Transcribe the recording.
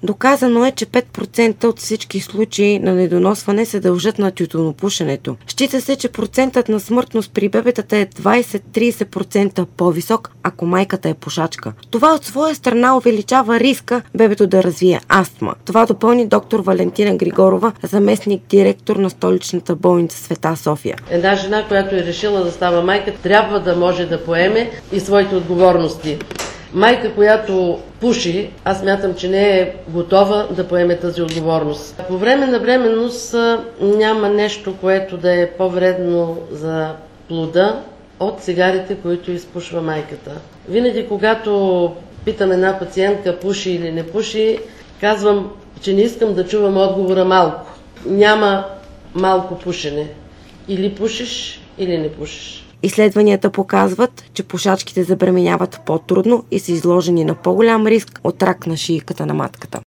Доказано е, че 5% от всички случаи на недоносване се дължат на тютюнопушенето. Счита се, че процентът на смъртност при бебетата е 20-30% по-висок, ако майката е пушачка. Това от своя страна увеличава риска бебето да развие астма. Това допълни доктор Валентина Григорова, заместник директор на столичната болница Света София. Една жена, която е решила да става майка, трябва да може да поеме и своите отговорности. Майка, която пуши, аз смятам, че не е готова да поеме тази отговорност. По време на бременност няма нещо, което да е по-вредно за плода от цигарите, които изпушва майката. Винаги, когато питам една пациентка пуши или не пуши, казвам, че не искам да чувам отговора малко. Няма малко пушене. Или пушиш, или не пушиш. Изследванията показват, че пушачките забременяват по-трудно и са изложени на по-голям риск от рак на шийката на матката.